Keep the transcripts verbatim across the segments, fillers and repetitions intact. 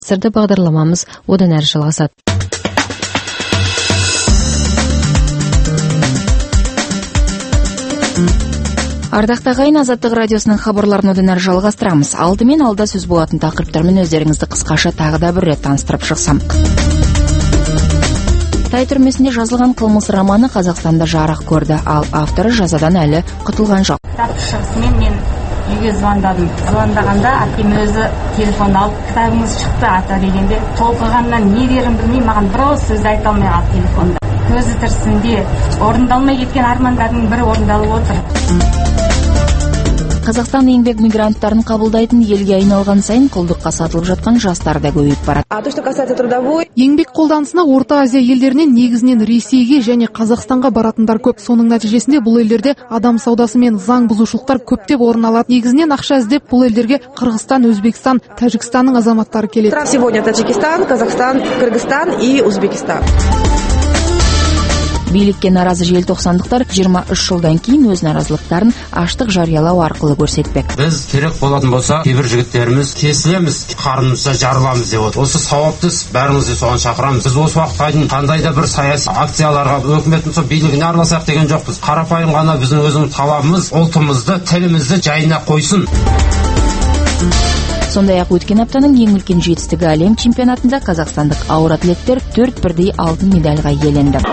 Сырды бағдарламамыз одан әрі жалғасады. Ардақты ағайын, Азаттық радиосының хабарларын одан әрі жалғастырамыз. Алдымен алда сөз болатын тақырыптармен өздеріңізді қысқаша тағы да бір рет таныстырып шықсам. Тай түрмесінде жазылған қылмыс романы Қазақстанда жарық көрді, ал авторы жазадан әлі құтылған жоқ. Кітап шығысымен мен үйге звондадым. Звондағанда әкем өзі телефон алып, кітабыңыз шықты ата дегенде, толқығаннан не дерін білмей, маған бір ауыз сөз айта алмай қалды телефонда. Көзі тірісінде орындалмай кеткен армандардың бірі орындалып отыр. Қазақстан еңбек мигранттарын қабылдайтын елге айналған сайын құлдыққа сатылып жатқан жастар да көбейіп барады. Еңбек қолданысына Орта Азия елдерінен, негізінен Ресейге және Қазақстанға баратындар көп. Соның нәтижесінде бұл елдерде адам саудасы мен заң бұзушылықтар көптеп орын алады. Негізінен ақша іздеп бұл елдерге Қырғызстан, Өзбекстан, Тәжікстанның азаматтары келеді. Сегодня Таджикистан, Казахстан, Кыргызстан и Узбекистан. Билікке наразы желтоқсандықтар жиырма үш жылдан кейін өз наразылықтарын аштық жариялау арқылы көрсетпек. Біз керек болатын болса, кейбір жігіттеріміз кесілеміз, қарнымызда жарыламыз деп отыр. Осы сауапты бәрімізді соған шақырамыз. Біз осы уақытқа қандай да бір саяси акцияларға өкіметтің сол билігіне араласақ деген жоқпыз. Қарапайым ғана біздің өзіміз талабымыз ұлтымызды, тілімізді жайына қойсын. Сондай-ақ өткен аптаның ең үлкен жетістігі әлем чемпионатында қазақстандық ауыр атлеттер төрт бірдей алтын медальға иеленді.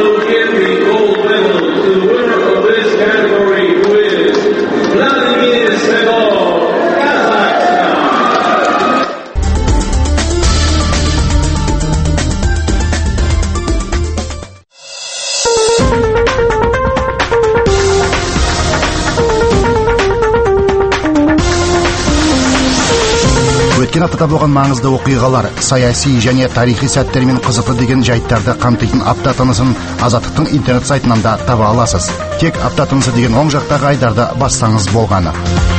Өткен аптада болған маңызды оқиғалар, саяси және тарихи сәттермен қызықты деген жайттарды қамтитын апта тынысын Азаттықтың интернет сайтынан да таба аласыз. Тек апта тынысы деген оң жақтағы айдарды бассаңыз болғаны.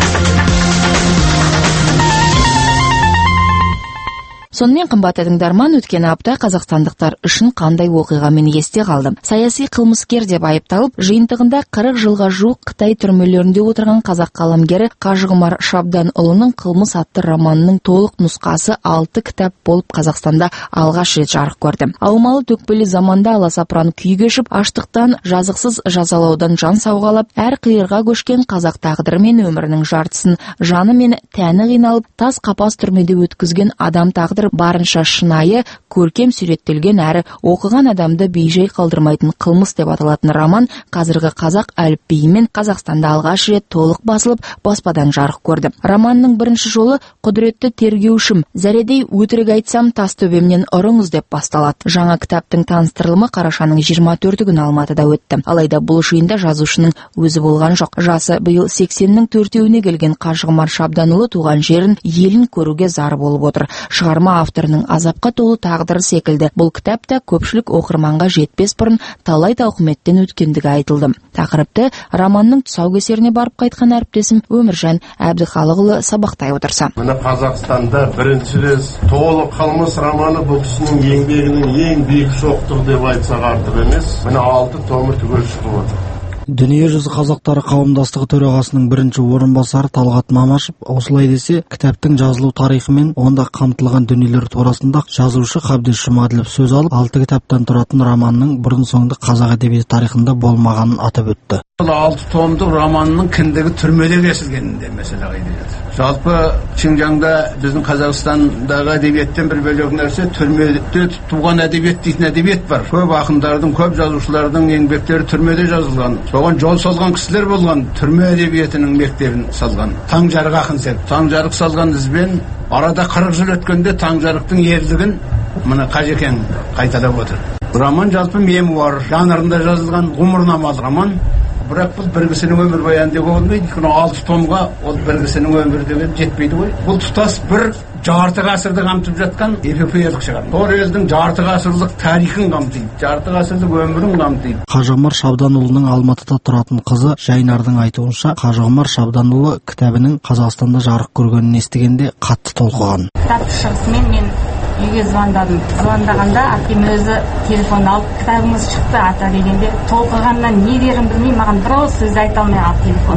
Сонымен қымбатты тыңдарман, өткен апта қазақстандықтар үшін қандай оқиғамен есте қалды. Саяси қылмыскер деп айыпталып, жиынтығында қырық жылға жуық Қытай түрмелерінде отырған қазақ қаламгері Қажығұмар Шабданұлының Қылмыс атты романының толық нұсқасы алты кітап болып Қазақстанда алғаш рет жарық көрді. Аумалы төкпелі заманда аласапыран күй кешіп, аштықтан, жазықсыз жазалаудан жан сауғалап, әр қиырға көшкен қазақ тағдыры мен өмірінің жартысын жаны мен тәні қиналып, тас қапас түрмеде өткізген адам тағдыры барынша шынайы, көркем суреттелген әрі оқыған адамды бейжай қалдырмайтын қылмыс деп аталатын роман қазіргі қазақ әліпбиімен Қазақстанда алғаш рет толық басылып, баспадан жарық көрді. Романның бірінші жолы құдіретті тергеушім, зәредей өтірік айтсам тас төбемнен ұрыңыз деп басталады. Жаңа кітаптың таныстырылымы қарашаның жиырма төрті күні Алматыда өтті. Алайда бұл жиында жазушының өзі болған жоқ. Жасы биыл сексеннің төртеуіне келген Қажығұмар Шабданұлы туған жерін, елін көруге зар болып отыр. Шығарма авторының азапқа толы тағдыры секілді. Бұл кітапта көпшілік оқырманға жетпес бұрын талай тауқыметтен өткендігі айтылды. Тақырыпты романның тұсаукесеріне барып қайтқан әріптесім Өміржан Әбдіхалықұлы сабақтай отырса. Мына Қазақстанда бірінші рет толық қылмыс романы бұл кісінің еңбегінің ең биік шоқтығы деп айтсақ артық емес. Мына алты томы түгел шығып отыр. Дүниежүзі қазақтары қауымдастығы төрағасының бірінші орынбасары Талғат Мамашев осылай десе, кітаптың жазылу тарихы мен онда қамтылған дүниелер турасында жазушы Қабдеш Жұмаділов сөз алып, алты кітаптан тұратын романның бұрын-соңды қазақ әдебиеті тарихында болмағанын атап өтті. Алты томдық романның кіндігі түрмеде кесілгенінде мәселе қайда. Жалпы Шинжаңда біздің Қазақстандағы әдебиеттен бір бөлек нәрсе түрмеде туған әдебиет дейтін әдебиет бар. Көп ақындардың, көп жазушылардың еңбектері түрмеде жазылған. Соған жол салған кісілер болған, түрме әдебиетінің мектебін салған. Таңжарық ақын сияқты. Таңжарық салған ізбен арада қырық жыл өткенде Таңжарықтың ерлігін мына Қажекең қайталап отыр. Роман жалпы мемуар жанрында жазылған ғұмырнамалы роман. Бірақ бұл бір кісінің өмір баяны деп болмайды. Өйткені алты томға ол бір кісінің өмірі деген жетпейді ғой. Бұл тұтас бір жарты ғасырды қамтып жатқан эпопеялық шығарма. Сол елдің жарты ғасырлық тарихын қамтиды, жарты ғасырлық өмірін қамтиды. Қажығұмар Шабданұлының Алматыда тұратын қызы Жайнардың айтуынша, Қажығұмар Шабданұлы кітабының Қазақстанда жарық көргенін естігенде қатты толқыған. Кітап шығысымен мен үйге звондадым. Звондағанда әкем өзі телефон алып, кітабыңыз шықты ата дегенде, толқығаннан не дерін білмей, маған бір ауыз сөз айта алмай қалды телефонда.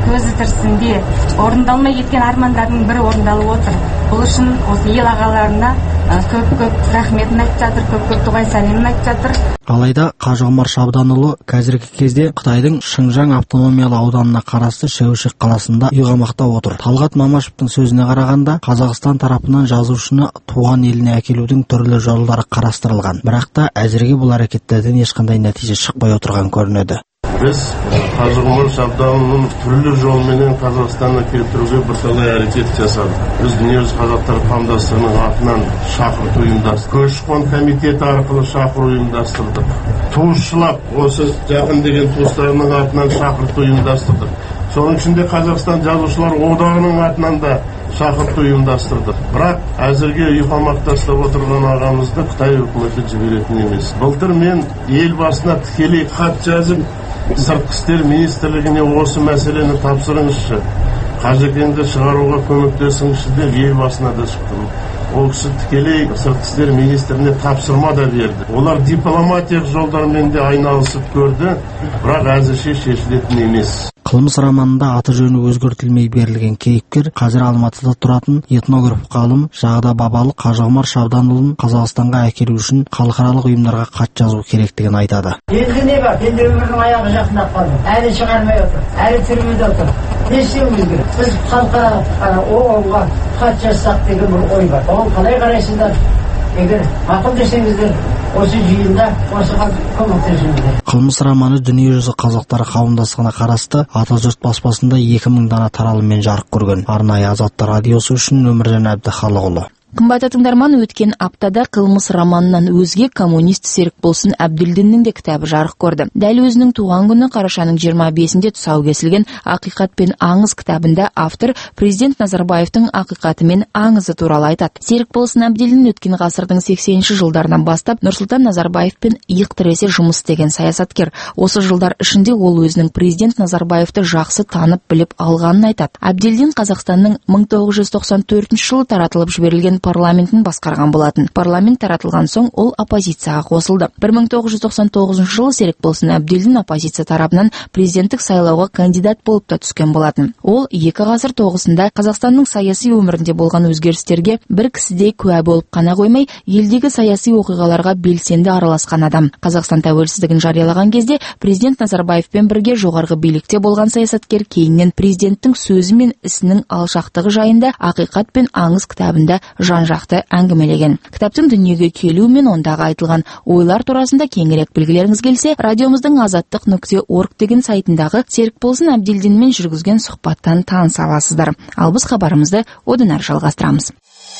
көзі тірісінде орындалмай кеткен армандардың бірі орындалып отыр. Бұл үшін осы ел ағаларына көп-көп рахметін айтып жатыр, көп-көп дұғай сәлемін айтып жатыр. Алайда Қажығұмар Шабданұлы қазіргі кезде Қытайдың Шыңжаң автономиялы ауданына қарасты Шәуешек қаласында үйқамақта отыр. Талғат Мамашевтың сөзіне қарағанда, Қазақстан тарапынан жазушыны туған еліне әкелудің түрлі жолдары қарастырылған. Бірақ та әзірге бұл әрекеттерден ешқандай нәтиже шықпай отырған көрінеді. Біз Қажығұмар Шабданұлын түрлі жолменен Қазақстанға келтіруге бірталай әрекет жасадық. Біз Дүниежүзі қазақтар қауымдастығының атынан шақырту ұйымдастырдық. Көші-қон комитеті арқылы шақыру ұйымдастырдық. Туысшылап, осы жақын деген туыстарының атынан шақырту ұйымдастырдық. Соның ішінде Қазақстан жазушылар одағының атынан да шақырту ұйымдастырдық. Бірақ әзірге үйқамақта ұстап отырған ағамызды Қытай үкіметі жіберетін емес. Былтыр мен елбасына тікелей хат жазып, Сыртқы істер министрлігіне осы мәселені тапсырыңызшы, Қажекеңді шығаруға көмектесіңізші деп елбасына да шықтым. Ол кісі тікелей сыртқы істер министріне тапсырма да берді. Олар дипломатиялық жолдармен де айналысып көрді, бірақ әзірше шешілетін емес. Қылмыс романында аты жөні өзгертілмей берілген кейіпкер қазір Алматыда тұратын этнограф ғалым Жағда Бабалы Қажығұмар Шабданұлын Қазақстанға әкелу үшін халықаралық ұйымдарға хат жазу керектігін айтады. Енді не бар? Енді өмірдің аяғы жақындап қалды. Әлі шығармай отыр, әлі түрмеде отыр. Не істеуіміз керек? Біз халықаралық ұйымға хат жазсақ деген бір ой бар. Оған қалай қарайсыздар? Егер мақұл десеңіздер, осы жиында осыған көмектесіңіздер. Қылмыс романы Дүниежүзі қазақтары қауымдастығына қарасты Атажұрт баспасында екі мың дана таралыммен жарық көрген. Арнайы Азаттық радиосы үшін Өміржан Әбдіхалықұлы. Қымбатты тыңдарман, өткен аптада қылмыс романынан өзге коммунист Серікболсын Әбділдиннің де кітабы жарық көрді. Дәл өзінің туған күні қарашаның жиырма бесінде тұсау кесілген «Ақиқат пен аңыз» кітабында автор президент Назарбаевтың ақиқаты мен аңызы туралы айтады. Серікболсын Әбділдин өткен ғасырдың сексенінші жылдарынан бастап Нұрсұлтан Назарбаевпен иық тіресе жұмыс істеген саясаткер. Осы жылдар ішінде ол өзінің президент Назарбаевты жақсы танып біліп алғанын айтады. Әбділдин Қазақстанның мың тоғыз жүз тоқсан төртінші жылы таратылып жіберілген парламентін басқарған болатын. Парламент таратылған соң ол оппозицияға қосылды. бір мың тоғыз жүз тоқсан тоғызыншы жылы Серікболсын Әбділдин оппозиция тарапынан президенттік сайлауға кандидат болып та түскен болатын. Ол екі ғасыр тоғысында Қазақстанның саяси өмірінде болған өзгерістерге бір кісідей куә болып қана қоймай, елдегі саяси оқиғаларға белсенді араласқан адам. Қазақстан тәуелсіздігін жариялаған кезде президент Назарбаевпен бірге жоғарғы билікте болған саясаткер кейіннен президенттің сөзі мен ісінің алшақтығы жайында «Ақиқат пен аңыз» кітабында жан-жақты әңгімелеген. Кітаптың дүниеге келуі мен ондағы айтылған ойлар турасында кеңірек білгілеріңіз келсе, радиомыздың азаттық нүкте орг деген сайтындағы Серікболсын Әбділдинмен жүргізген сұхбаттан таныса аласыздар. Ал біз хабарымызды одан әрі жалғастырамыз.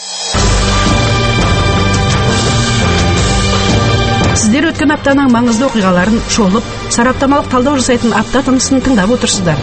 Сіздер өткен аптаның маңызды оқиғаларын шолып, сараптамалық талдау жасайтын апта тынысын тыңдап отырсыздар.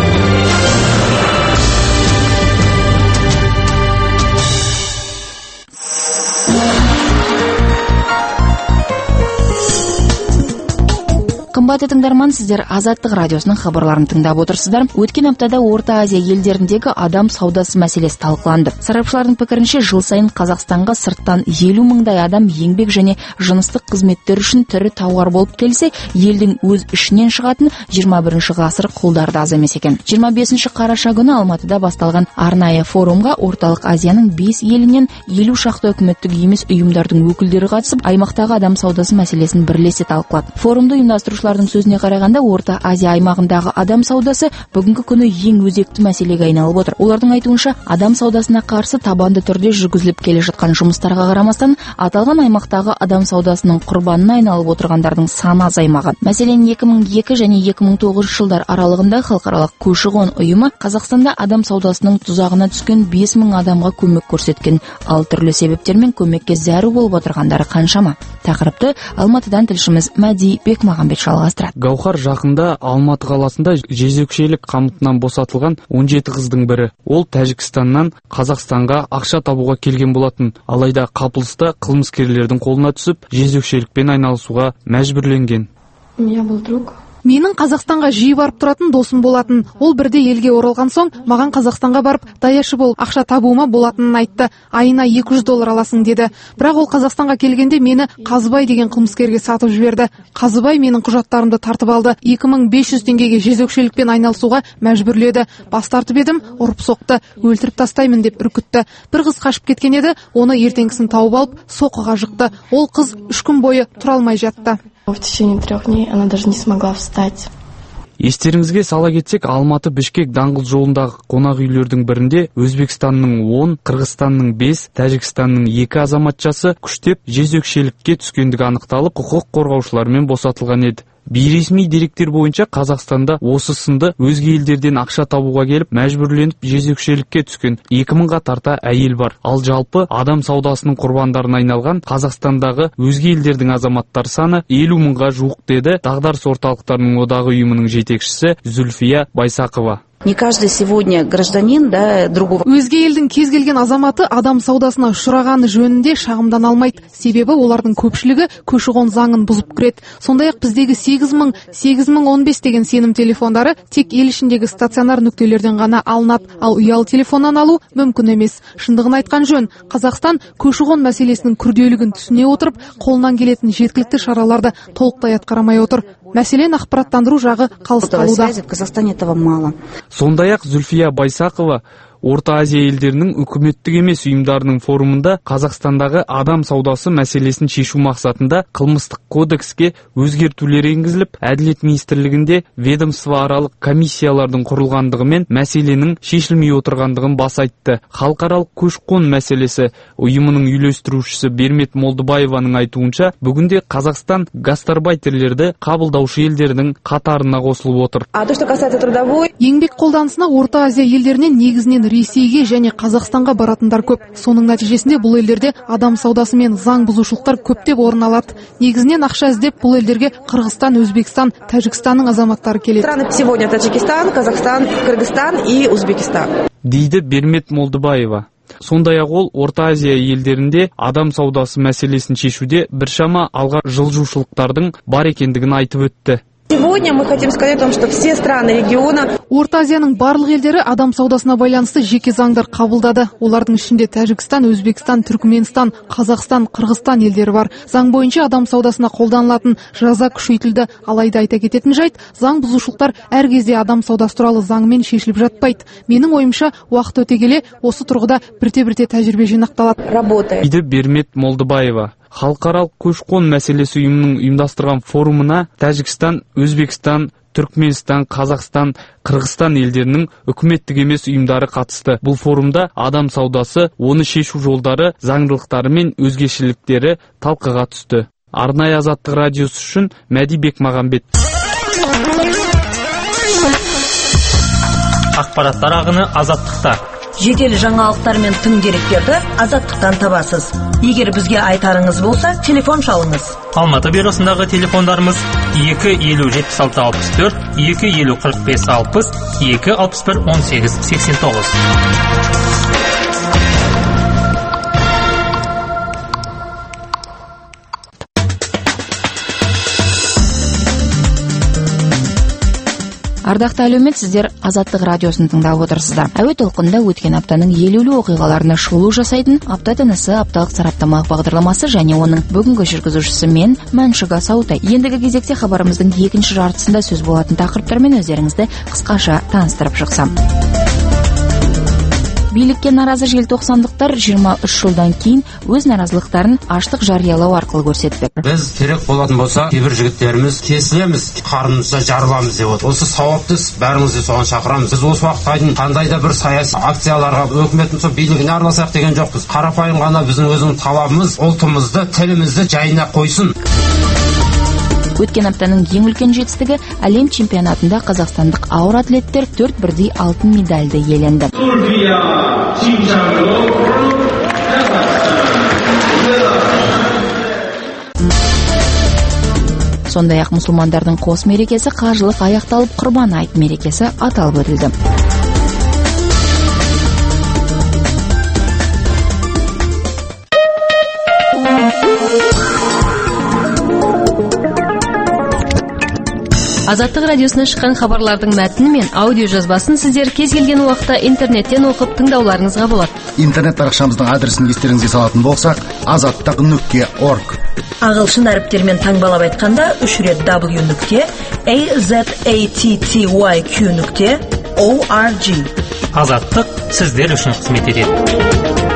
Қымбатты тыңдарман, сіздер Азаттық радиосының хабарларын тыңдап отырсыздар. Өткен аптада Орта Азия елдеріндегі адам саудасы мәселесі талқыланды. Сарапшылардың пікірінше, жыл сайын Қазақстанға сырттан елу мыңдай адам еңбек және жыныстық қызметтер үшін тірі тауар болып келсе, елдің өз ішінен шығатын жиырма бірінші ғасыр құлдары да аз емес екен. жиырма бесінші қараша күні Алматыда басталған арнайы форумға Орталық Азияның бес елінен елу шақты үкіметтік емес ұйымдардың өкілдері қатысып, аймақтағы адам саудасы мәселесін бірлесе талқылады. Форумды ұйымдастырушылардың сөзіне қарағанда, Орта Азия аймағындағы адам саудасы бүгінгі күні ең өзекті мәселеге айналып отыр. Олардың айтуынша, адам саудасына қарсы табанды түрде жүргізіліп келе жатқан жұмыстарға қарамастан, аталған аймақтағы адам саудасының құрбанына айналып отырғандардың саны азаймаған. Мәселен, екі мың екі және екі мың тоғызыншы жылдар аралығында халықаралық көші-қон ұйымы Қазақстанда адам саудасының тұзағына түскен бес мың адамға көмек көрсеткен. Ал түрлі себептермен көмекке зәру болып отырғандары қаншама? Тақырыпты Алматыдан тілшіміз Мәди Бекмағамбет жалғастырады. Гаухар жақында Алматы қаласында жезөкшелік қамытынан босатылған он жеті қыздың бірі. Ол Тәжікстаннан Қазақстанға ақша табуға келген болатын. Алайда қапылыста қылмыскерлердің қолына түсіп, жезөкшелікпен айналысуға мәжбүрленген. У меня был друг, Менің Қазақстанға жиі барып тұратын досым болатын. Ол бірде елге оралған соң маған Қазақстанға барып даяшы болып ақша табуыма болатынын айтты. Айына екі жүз доллар аласың деді. Бірақ ол Қазақстанға келгенде мені Қазыбай деген қылмыскерге сатып жіберді. Қазыбай менің құжаттарымды тартып алды. екі мың бес жүз теңгеге жезөкшелікпен айналысуға мәжбүрледі. Бас тартып едім, ұрып соқты. Өлтіріп тастаймын деп үркітті. Бір қыз қашып кеткен еді, оны ертеңгісін тауып алып соққыға жықты. Ол қыз үш күн бойы тұра алмай жатты. В течение трех дней она даже не смогла встать. Естеріңізге сала кетсек, Алматы-Бішкек даңғыл жолындағы қонақ үйлердің бірінде Өзбекстанның он, Қырғызстанның бес, Тәжікстанның екі азаматшасы күштеп жезөкшелікке түскендігі анықталып, құқық қорғаушылармен босатылған еді. Бейресми деректер бойынша Қазақстанда осы сынды өзге елдерден ақша табуға келіп, мәжбүрленіп жезөкшелікке түскен екі мыңға тарта әйел бар. Ал жалпы адам саудасының құрбандарына айналған Қазақстандағы өзге елдердің азаматтар саны елу мыңға жуық деді Дағдарыс орталықтарының одағы ұйымының жетекшісі Зүлфия Байсақова. Не каждый сегодня гражданин, да, другого. Өзге елдің кез келген азаматы адам саудасына ұшырағаны жөнінде шағымдан алмайды. Себебі олардың көпшілігі көші-қон заңын бұзып кіреді. Сондай-ақ біздегі сегіз мың, сегіз мың он бес деген сенім телефондары тек ел ішіндегі стационар нүктелерден ғана алынады, ал ұялы телефоннан алу мүмкін емес. Шындығын айтқан жөн, Қазақстан көші-қон мәселесінің күрделігін түсіне отырып, қолынан келетін жеткілікті шараларды толықтай атқарамай отыр. Мәселен, ақпараттандыру жағы қалыс қалуда. В Казахстане этого мало. Сондай-ақ Зүлфия Байсақова Орта Азия елдерінің үкіметтік емес ұйымдарының форумында Қазақстандағы адам саудасы мәселесін шешу мақсатында қылмыстық кодекске өзгертулер енгізіліп, Әділет министрлігінде ведомствоаралық комиссиялардың құрылғандығы мен мәселенің шешілмей отырғандығын баса айтты. Халықаралық көші-қон мәселесі ұйымының үйлестірушісі Бермет Молдыбаеваның айтуынша, бүгінде Қазақстан гастарбайтерлерді қабылдаушы елдердің қатарына қосылып отыр. А то, что касается трудовой, еңбек қолданысына Орта Азия елдерінен негізінен Ресейге және Қазақстанға баратындар көп. Соның нәтижесінде бұл елдерде адам саудасы мен заң бұзушылықтар көптеп орын алады. Негізінен ақша іздеп бұл елдерге Қырғызстан, Өзбекстан, Тәжікстанның азаматтары келеді. Страны сегодня Таджикистан, Казахстан, Кыргызстан и Узбекистан. Дейді Бермет Молдыбаева. Сондай-ақ ол Орта Азия елдерінде адам саудасы мәселесін шешуде біршама алға жылжушылықтардың бар екендігін айтып өтті. Сегодня мы хотим сказать о том, что все страны региона Орта Азияның барлық елдері адам саудасына байланысты жеке заңдар қабылдады. Олардың ішінде Тәжікстан, Өзбекстан, Түркменстан, Қазақстан, Қырғызстан елдері бар. Заң бойынша адам саудасына қолданылатын жаза күшейтілді. Алайда айта кететін жайт, заң бұзушылықтар әр кезде адам саудасы туралы заңмен шешіліп жатпайды. Менің ойымша, уақыт өте келе осы тұрғыда бірте-бірте тәжірибе жинақталады. Работает. Дейді Бермет Молдыбаева. Халықаралық көші-қон мәселесі ұйымының ұйымдастырған форумына Тәжікстан, Өзбекстан, Түркменстан, Қазақстан, Қырғызстан елдерінің үкіметтік емес ұйымдары қатысты. Бұл форумда адам саудасы, оны шешу жолдары, заңдылықтары мен өзгешеліктері талқыға түсті. Арнайы Азаттық радиосы үшін Мәди Бекмағамбет. Ақпараттар ағыны Азаттықта. Жедел жаңалықтар мен тың деректерді Азаттықтан табасыз. Егер бізге айтарыңыз болса, телефон шалыңыз. Алматы бюросындағы телефондарымыз екі елу жетпіс алты алпыс төрт, екі елу қырық бес алпыс, екі алпыс бір он сегіз сексен тоғыз. Ардақты әлеумет, сіздер Азаттық радиосын тыңдап отырсыздар. Әуе толқында өткен аптаның елеулі оқиғаларына шолу жасайтын апта тынысы апталық сараптамалық бағдарламасы және оның бүгінгі жүргізушісі мен Мәншүк Асаутай. Ендігі кезекте хабарымыздың екінші жартысында сөз болатын тақырыптармен өздеріңізді қысқаша таныстырып шықсам. Билікке наразы желтоқсандықтар жиырма үш жылдан кейін өз наразылықтарын аштық жариялау арқылы көрсетпек. Біз керек болатын болса, кейбір жігіттеріміз кесілеміз, қарнымызда жарыламыз деп отыр. Осы сауапты іс, бәріңізді соған шақырамыз. Біз осы уақытқа дейін қандай да бір саяси акцияларға өкіметтің сол билігіне араласақ деген жоқпыз. Қарапайым ғана біздің өзінің талабымыз ұлтымызды, тілімізді жайына қойсын. Өткен аптаның ең үлкен жетістігі әлем чемпионатында қазақстандық ауыр атлеттер төрт бірдей алтын медальды иеленді. Сондай-ақ мұсылмандардың қос мерекесі қажылық аяқталып, Құрбан айт мерекесі аталып өтілді. Азаттық радиосына шыққан хабарлардың мәтіні мен аудио жазбасын сіздер кез келген уақытта интернеттен оқып тыңдауларыңызға болады. Интернет парақшамыздың адресін естеріңізге салатын болсақ, азаттық нүкте орг. Ағылшын әріптермен таңбалап айтқанда үш рет w нүкте azattyq нүкте org. Азаттық сіздер үшін қызмет етеді.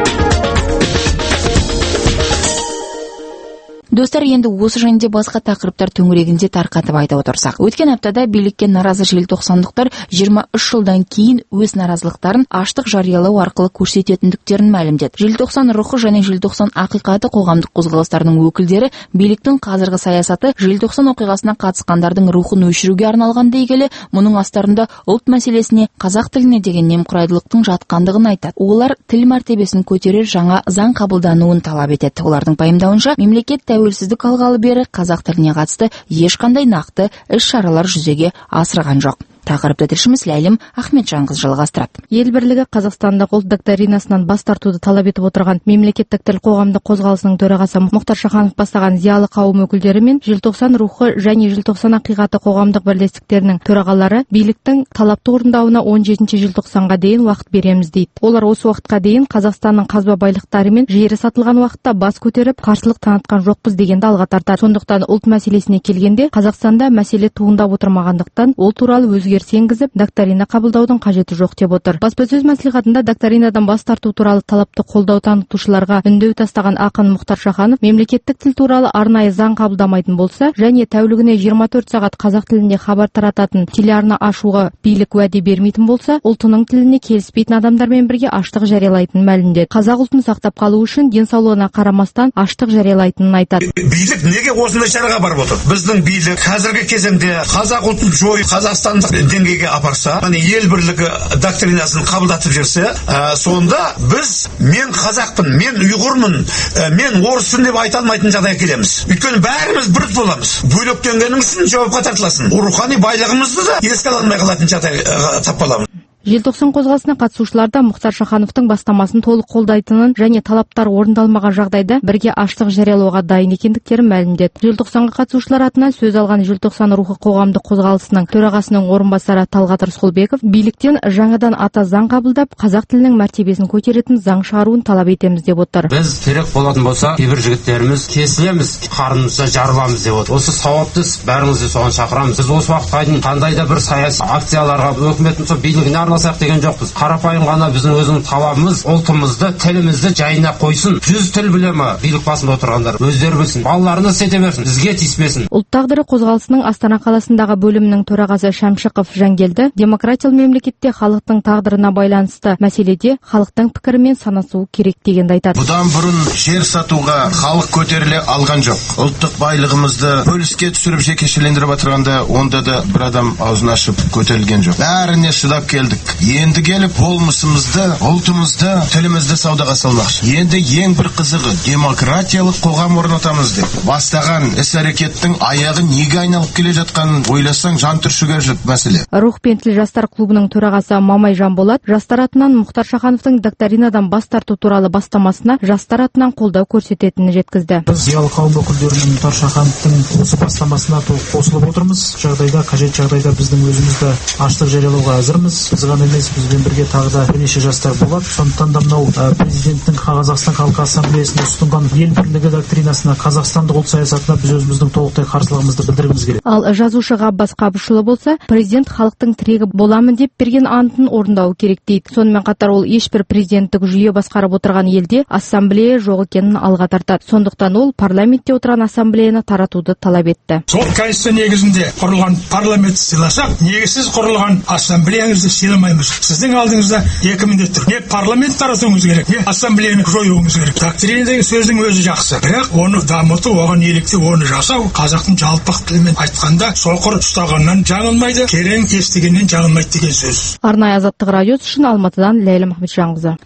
Достар, енді осы жөнінде басқа тақырыптар төңірегінде тарқатып айтып отырсақ, өткен аптада билікке наразы желтоқсандықтар жиырма үш жылдан кейін өз наразылықтарын аштық жариялау арқылы көрсететіндіктерін мәлімдеді. Желтоқсан рухы және желтоқсан ақиқаты қоғамдық қозғалыстарының өкілдері биліктің қазіргі саясаты желтоқсан оқиғасына қатысқандардың рухын өшіруге арналған дей келе, мұның астарында ұлт мәселесіне, қазақ тіліне деген немқұрайдылықтың жатқандығын айтады. Олар тіл мәртебесін көтерер жаңа заң қабылдануын талап етеді. Олардың пайымдауынша, мемлекет тәуелсіздік алғалы бері қазақ тіліне қатысты ешқандай нақты іс-шаралар жүзеге асырған жоқ. Тақырыпты тілшіміз Ләйлім Ахметжанқызы жалғастырады. Ел бірлігі Қазақстандық ұлт доктринасынан бас тартуды талап етіп отырған мемлекеттік тіл қоғамдық қозғалысының төрағасы Мұхтар Шаханов бастаған зиялы қауым өкілдері мен желтоқсан рухы және желтоқсан ақиқаты қоғамдық бірлестіктерінің төрағалары биліктің талапты орындауына он жетінші желтоқсанға дейін уақыт береміз дейді. Олар осы уақытқа дейін Қазақстанның қазба байлықтары мен жері сатылған уақытта бас көтеріп қарсылық танытқан жоқпыз дегенді алға тартады. Сондықтан ұлт мәселесіне келгенде Қазақстанда мәселе туындап отырмағандықтан ол туралы өзге енгізіп, доктрина қабылдаудың қажеті жоқ деп отыр. Баспасөз мәслихатында доктринадан бас тарту туралы талапты қолдау танытушыларға үндеу тастаған ақын Мұхтар Шаханов, мемлекеттік тіл туралы арнайы заң қабылдамайтын болса, және тәулігіне жиырма төрт сағат қазақ тілінде хабар тарататын телеарна ашуға билік уәде бермейтін болса, ұлтының тіліне келіспейтін адамдармен бірге аштық жариялайтынын мәлімдеді. Қазақ ұлтын сақтап қалу үшін денсаулығына қарамастан аштық жариялайтынын айтады. Билік неге осындай шараға барып отыр? Біздің билік қазіргі кезеңде қазақ ұлтын жойып қазақстандық деңгейге апарса, ел бірлігі доктринасын қабылдатып жүрсе, ә, сонда біз мен қазақпын, мен ұйғырмын, ә, мен орыспын деп айта алмайтын жағдайға келеміз. Өйткені бәріміз бір боламыз. Бөлектенгенің үшін жауапқа тартыласың. Рухани байлығымызды да еске ала алмай қалатын жағдай тап қаламыз. Желтоқсан қозғалысына қатысушылар да Мұхтар Шахановтың бастамасын толық қолдайтынын және талаптар орындалмаған жағдайда бірге аштық жариялауға дайын екендіктерін мәлімдеді. Желтоқсанға қатысушылар атынан сөз алған желтоқсан рухы қоғамдық қозғалысының төрағасының орынбасары Талғат Рысқұлбеков биліктен жаңадан ата заң қабылдап, қазақ тілінің мәртебесін көтеретін заң шығаруын талап етеміз деп отыр. Біз керек болатын болса, кейбір жігіттеріміз кесілеміз, қарнымызда жарыламыз деп отыр. Осы сауапты бәріңізді соған шақырамыз. Біз осы уақытқа дейін қандай да бір саяси акцияларға өкіметтің билігіне араласақ деген жоқпыз. Қарапайым ғана біздің өзінің талабымыз ұлтымызды, тілімізді жайына қойсын. Жүз тіл біле ма билік басында отырғандар өздері білсін. Балаларына сете берсін, бізге тиіспесін. Ұлт тағдыры қозғалысының Астана қаласындағы бөлімінің төрағасы Шәмшықов Жангелді демократиялы мемлекетте халықтың тағдырына байланысты мәселеде халықтың пікірімен санасу керек дегенді айтады. Бұдан бұрын жер сатуға халық көтеріле алған жоқ. Ұлттық байлығымызды бөліске түсіріп жекешелендіріп отырғанда онда да бір адам аузын ашып көтерілген жоқ. Бәріне шыдап келдік. Енді келіп болмысымызды, ұлтымызды, тілімізді саудаға салмақшы. Енді ең бір қызығы демократиялық қоғам орнатамыз деп бастаған іс-әрекеттің аяғы неге айналып келе жатқанын ойласаң жан түршігерлік мәселе. Рух пен тіл жастар клубының төрағасы Мамай Жанболат жастар атынан Мұхтар Шахановтың доктринадан бас тарту туралы бастамасына жастар атынан қолдау көрсететінін жеткізді. Біз зиялы қауым өкілдерінің Мұхтар Шахановтың осы бастамасына толық қосылып отырмыз. Жағдайда, қажет жағдайда біздің өзімізді аштық жариялауға әзірміз. Біз ғана емес, бізбен бірге тағы да бірнеше жастар болады. Сондықтан да мынау президенттің Қазақстан халқы ассамблеясында ұсынған ел бірлігі доктринасына, қазақстандық ұлт саясатына біз өзіміздің толықтай қарсылығымызды білдіргіміз келеді. Ал жазушы Ғаббас Қабышұлы болса, президент халықтың тірегі боламын деп берген антын орындауы керек дейді. Сонымен қатар ол ешбір президенттік жүйе басқарып отырған елде ассамблея жоқ екенін алға тартады. Сондықтан ол парламентте отырған ассамблеяны таратуды талап етті. Сол конституция негізінде құрылған парламентті сыйласақ, негізсіз құрылған ассамблеяңызды сыйламаймыз. Сіздің алдыңызда екі міндет тұр. Не парламент таратуыңыз керек, не ассамблеяны жоюыңыз керек. Доктрина деген сөздің өзі жақсы, бірақ оны дамыту, оған елікті, оны жасау қазақтың жалпақ тілімен айтқанда соқыр ұстағаннан жаңылмайды, керең естігеннен жаңылмайды деген сөз. Арнайы Азаттық радиосы үшін Алматыдан Ләйлім Ахметжанқызы.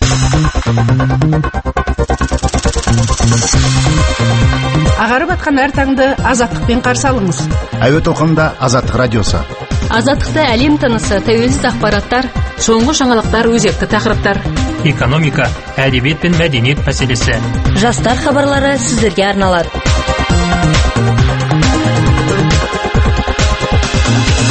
Ағарып атқан әр таңды азаттықпен қарсы алыңыз. Әуе толқынында Азаттық радиосы. Азаттықта әлем тынысы, тәуелсіз ақпараттар, соңғы жаңалықтар, өзекті тақырыптар. Экономика, әдебиет пен мәдениет мәселесі. Жастар хабарлары сіздерге арналады.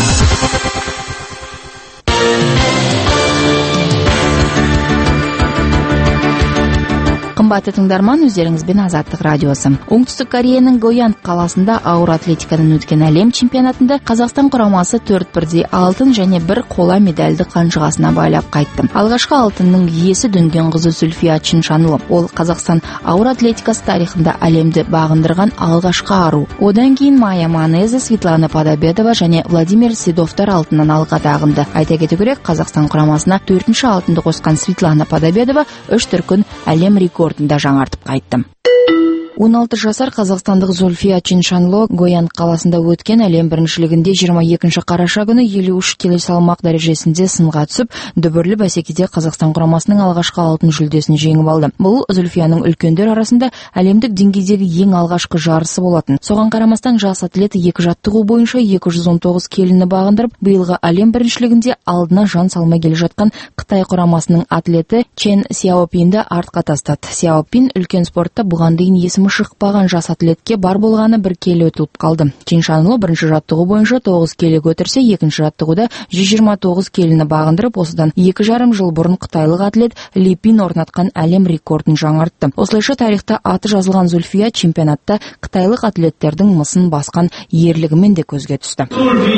Қымбатты тыңдарман, өздеріңізбен Азаттық радиосы. Оңтүстік Кореяның Гоян қаласында ауыр атлетикадан өткен әлем чемпионатында Қазақстан құрамасы төрт бірдей алтын және бір қола медальді қанжығасына байлап қайтты. Алғашқы алтынның иесі дүнген қызы Зүлфия Чиншанло. Ол Қазақстан ауыр атлетикасы тарихында әлемді бағындырған алғашқы ару. Одан кейін Майя Манеза, Светлана Подобедова және Владимир Седовтар алтыннан алға тағынды. Айта кету керек, Қазақстан құрамасына төртінші алтынды қосқан Светлана Подобедова үш дүркін әлем рекорд да жаңартып қайтты. он алты жасар қазақстандық Зүлфия Чиншанло Гоян қаласында өткен әлем біріншілігінде жиырма екінші қараша күні елу үш келі салмақ дәрежесінде сынға түсіп, дүбірлі бәсекеде Қазақстан құрамасының алғашқы алтын жүлдесін жеңіп алды. Бұл Зүлфияның үлкендер арасында әлемдік деңгейдегі ең алғашқы жарысы болатын. Соған қарамастан жас атлет екі жаттығу бойынша екі жүз он тоғыз келіні бағындырып, биылғы әлем біріншілігінде алдына жан салмай келе жатқан Қытай құрамасының атлеті Чен Сяопинді артқа тастады. Сяопин үлкен спортта бұған дейін есімі шықпаған жас атлетке бар болғаны бір келі өтіліп қалды. Чиншанло бірінші жаттығу бойынша тоғыз келі көтерсе, екінші жаттығуда жүз жиырма тоғыз келіні бағындырып, осыдан екі жарым жыл бұрын қытайлық атлет Ли Пин орнатқан әлем рекордын жаңартты. Осылайша тарихта аты жазылған Зүлфия чемпионатта қытайлық атлеттердің мысын басқан ерлігімен де көзге түсті.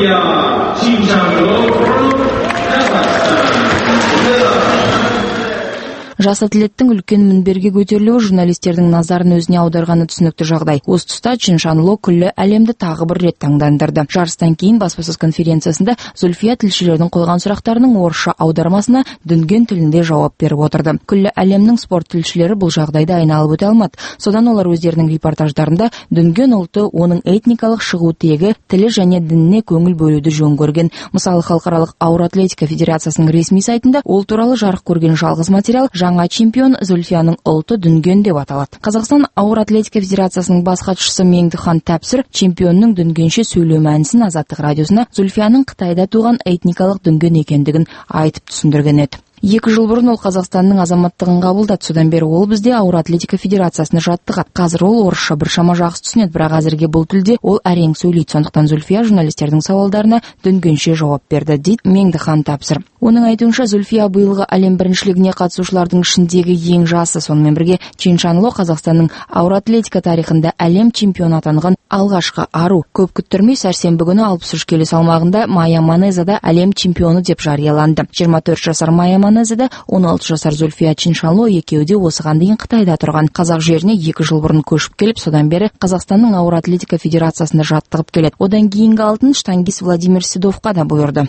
Жас атлеттің үлкен мінберге көтерілуі журналистердің назарын өзіне аударғаны түсінікті жағдай. Осы тұста Чиншанло күллі әлемді тағы бір рет таңдандырды. Жарыстан кейін баспасөз конференциясында Зүлфия тілшілердің қойған сұрақтарының орысша аудармасына дүнген тілінде жауап беріп отырды. Күллі әлемнің спорт тілшілері бұл жағдайды айналып өте алмады. Содан олар өздерінің репортаждарында дүнген ұлты оның этникалық шығу тегі, тілі және дініне көңіл бөлуді жөн көрген. Мысалы, халықаралық ауыр атлетика федерациясының ресми сайтында ол туралы жарық көрген жалғыз материал жаңа чемпион Зүлфияның ұлты дүнген деп аталады. Қазақстан ауыр атлетика федерациясының бас хатшысы Меңдіхан Тәпсір чемпионның дүнгенше сөйлеу мәнісін Азаттық радиосына Зүлфияның Қытайда туған этникалық дүнген екендігін айтып түсіндірген еді. Екі жыл бұрын ол Қазақстанның азаматтығын қабылдады. Содан бері ол бізде ауыр атлетика федерациясына жаттығады. Қазір ол орысша біршама жақсы түсінеді, бірақ әзірге бұл тілде ол әрең сөйлейді. Сондықтан Зүлфия журналистердің сауалдарына дүнгенше жауап берді, дейді Меңдіхан Тәпсір. Оның айтуынша, Зүлфия биылғы әлем біріншілігіне қатысушылардың ішіндегі ең жасы. Сонымен бірге Чиншанло Қазақстанның ауыр атлетика тарихында әлем чемпионы атанған алғашқы ару. Көп күттірмей сәрсенбі күні алпыс үш келі салмағында Майя Манезада әлем чемпионы деп жарияланды. жиырма төрт жасар Майя Манезада, он алты жасар Зүлфия Чиншанло екеуі де осыған дейін Қытайда тұрған. Қазақ жеріне екі жыл бұрын көшіп келіп, содан бері Қазақстанның ауыр атлетика федерациясында жаттығып келеді. Одан кейінгі алтын штангист Владимир Седовқа да бұйырды.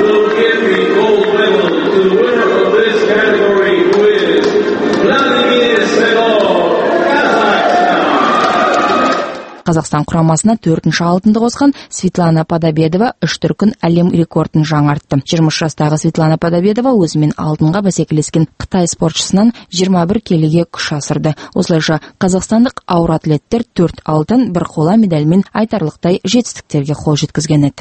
Қазақстан құрамасына төртінші алтынды қосқан Светлана Подобедова үш дүркін әлем рекордын жаңартты. жиырма үш жастағы Светлана Подобедова өзімен алтынға бәсекелескен Қытай спортшысынан жиырма бір келіге күш асырды. Осылайша қазақстандық ауыр атлеттер төрт алтын, бір қола медальмен айтарлықтай жетістіктерге қол жеткізген еді.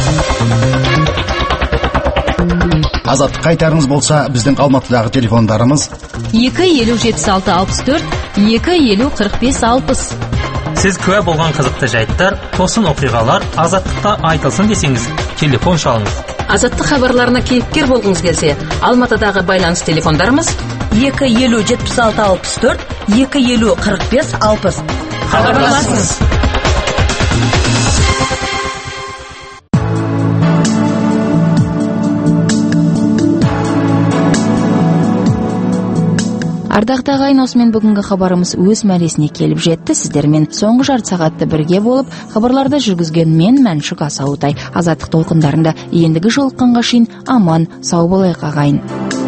Азаттық қайтарыңыз болса, біздің Алматыдағы телефондарымыз екі елу жетпіс алты алпыс төрт, екі елу қырық бес алпыс. Сіз куә болған қызықты жайттар, тосын оқиғалар Азаттықта айтылсын десеңіз, телефон шалыңыз. Азаттық хабарларына кейіпкер болғыңыз келсе, Алматыдағы байланыс телефондарымыз екі елу жетпіс алты алпыс төрт, екі елу қырық бес алпыс. Хабарласыңыз. Ардақты ағайын, осымен бүгінгі хабарымыз өз мәресіне келіп жетті. Сіздермен соңғы жарты сағатты бірге болып, хабарларды жүргізген мен Мәншүк Асауытай. Азаттық толқындарында ендігі жолыққанға шейін аман, сау болайық ағайын.